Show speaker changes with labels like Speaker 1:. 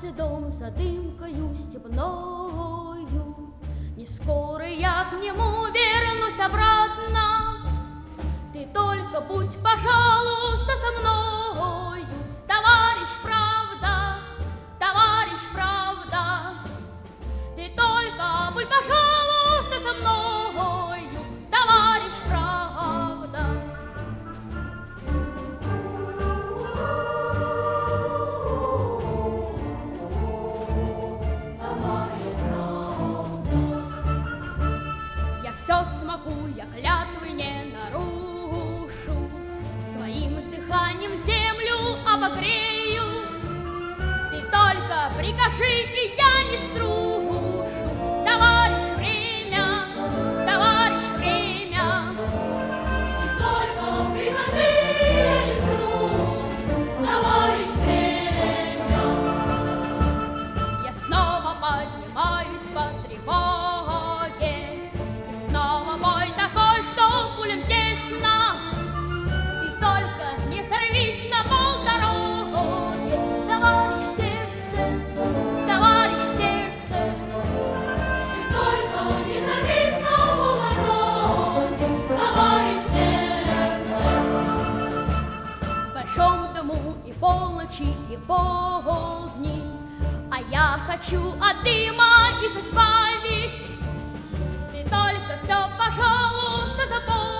Speaker 1: седом за дымкою степною. Не скоро я к нему вернусь обратно. Ты только будь, пожалуйста, со мною, товарищ правда, товарищ правда. Ты только будь, пожалуйста, со мною, товарищ правда. Я все смогу, я клятвы не нарушу, своим дыханием землю обогрею. Ты только прикажи, и я не струшу, товарищ время, товарищ время. Ты только прикажи, и я не струшу, товарищ время. Я снова поднимаюсь по тревоге, и снова бой такой, что пулям тесно. Ты только не сорвись на полдороги, товарищ сердце, товарищ сердце. Ты только не сорвись на полдороги, товарищ сердце. В большом дому и полночи, и полдни, а я хочу от дыма их избавить. Ты только все, пожалуйста, запомни.